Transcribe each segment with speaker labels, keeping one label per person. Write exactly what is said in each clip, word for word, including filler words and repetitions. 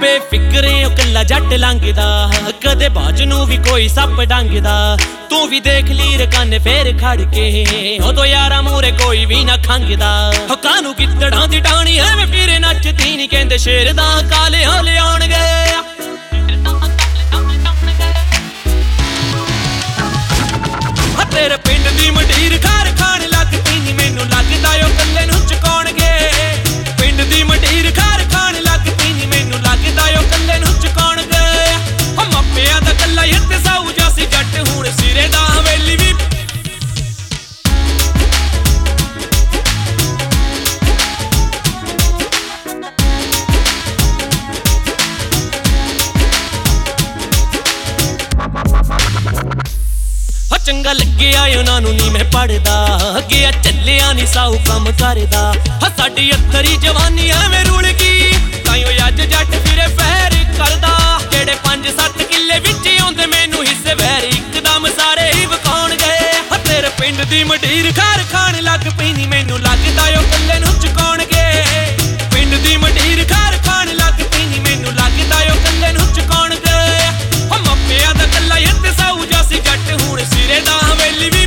Speaker 1: बेफिक्रे कल्ला जट लंघदा, कदे बाज नूं भी कोई सप डंगदा। तू भी देख लीर कन्न फेर खड़ के, उदों यारा मूरे कोई भी ना खंघदा। कानू गिद्दड़ां दी डाणी एवें फिरे नचदी नी, कहंदे शेर दा काले हाले आउणगे। तेरे पिंड दी मंडीर खार खाण लग पई नी, मैनू लगदा ओ कल्ले नूं चुकाउणगे। पिंड दी मंडीर खार खाण लग पई नी, मैनू लगदा ओ कल्ले नूं चुकाउणगे। ओ मापिआं दा कल्ला इत्ते साऊ जासी जट, हुण सिरे दा हवेली भी चंगा लगे आए उन्होंने नी मैं पढ़दा, अगे चलिया नी साऊ कम करदा। साडी अत्तरी जवानी एवें रुल गई, ताइयों अज जट फिरे फैर करदा। जेड़े पंज सत्त किले विच आउंदे मैनू हिस्से वैर, इकदम सारे ही विखाउण गए। तेरे पिंड दी मंडीर खार खाण लग पई नी, मैनू लगदा ओ कल्ले नूं चुकाउणगे। पिंड दी मंडीर खार खाण लग पई नी, मैनू लगदा ओ कल्ले नूं चुकाउणगे। मापिआं दा कल्ला इत्ते साऊ जासी जट, हुण सिरे दा हवेली भी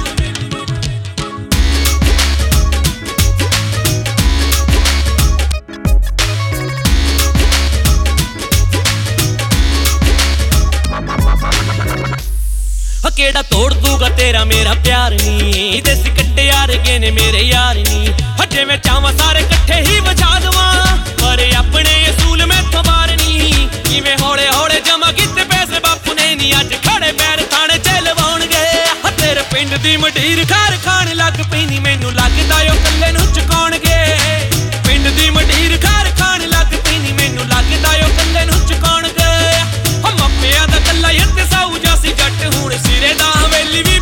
Speaker 1: केड़ा तोड़ दूगा तेरा मेरा प्यार नी। देसी कट्टे यार गए ने मेरे यार नी, हजे मैं चाहवां सारे कट्ठे ही बजा दवां, पर अपने असूल मैथों बार नी। किवें हौले हौले जमा कीते पैसे बापू ने नी, अज खड़े पैर थाने च लवाउणगे। तेरे पिंड दी मंडीर खार खाण लग पई नी, मैनू लगदा ओ कल्ले नूं चुकाउणगे। पिंड दी मंडीर खार खाण लग पई नी, मैनू लगदा ओ कल्ले नूं चुकाउणगे। मापिआं दा कल्ला इत्ते साऊ जासी जट, हुण सिरे दा हवेली भी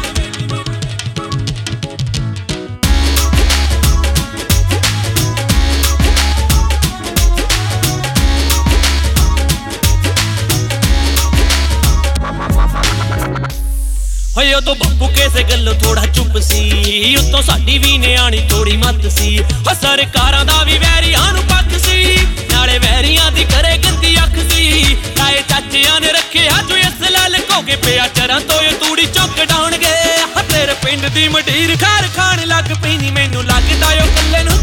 Speaker 1: होए। उदों बापू किसे गल्लों थोड़ा चुप सी, उत्तों साडी भी निआणी थोड़ी मत सी। सरकारां दा भी वैरियां नूं पक्क सी, नाले वैरियां दी करे गंदी अख सी। ताए चाचिआं ने रखिआ जो असला लको के पिआ चरां तो तूड़ी चुक डाउणगे। तेरे पिंड दी मंडीर खार खाण लग पई नी, मैनू लगदा ओ कल्ले नूं